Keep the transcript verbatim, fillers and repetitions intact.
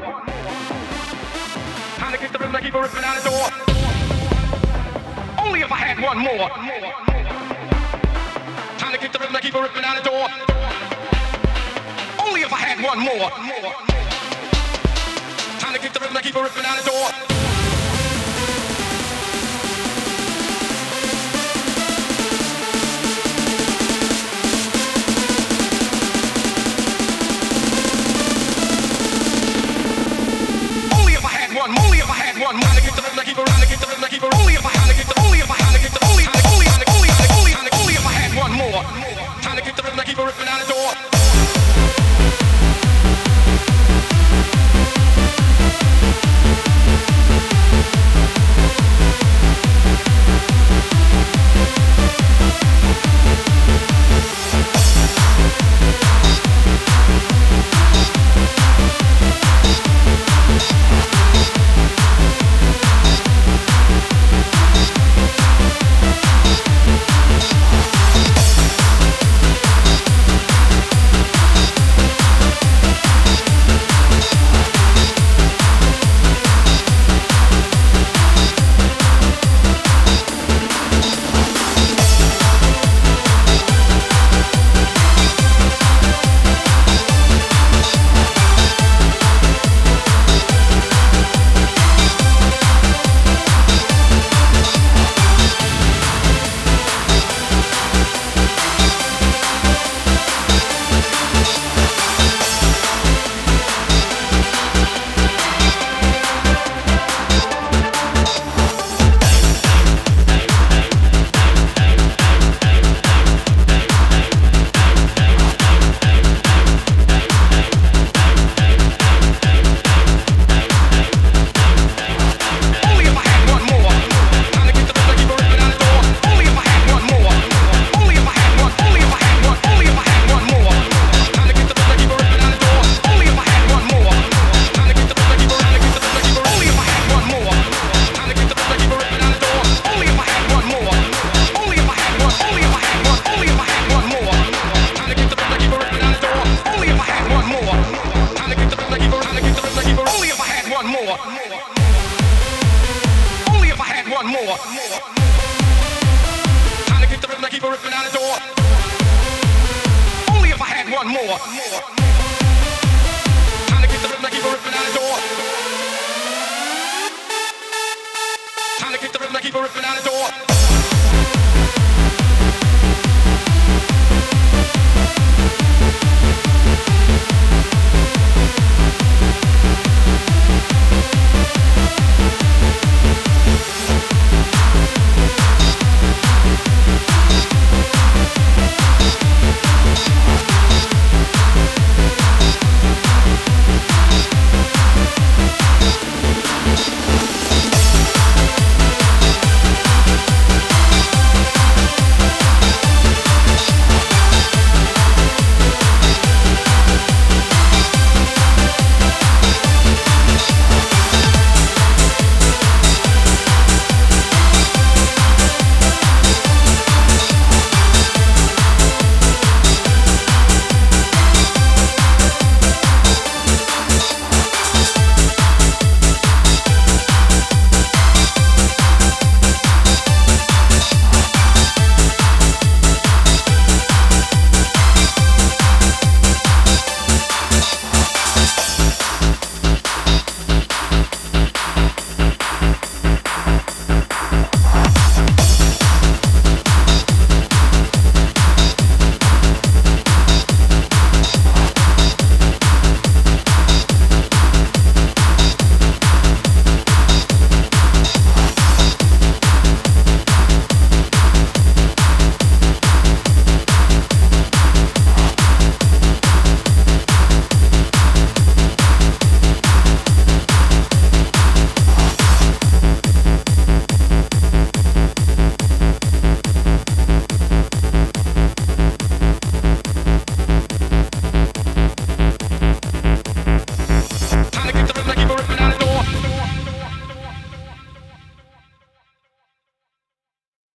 Time to kick the rhythm and keep it ripping out the door. Only if I had one more. Time to kick the rhythm and keep it ripping out the door. Only if I had one more. Time to kick the rhythm and keep it ripping out the door. One, only if I had one, time to kick the rhythm, keep it, time to kick the rhythm, keep it. Only if I had to kick the, only if I had to kick the, only, only, only, only, only, only, only if I had one more, time to kick the rhythm, keep it ripping out the door. Only if I had one more. Time to kick the rhythm and keep it ripping out the door. Only if I had one more. Time to kick the rhythm and keep it ripping out the door. Time to kick the rhythm and keep it ripping out the door.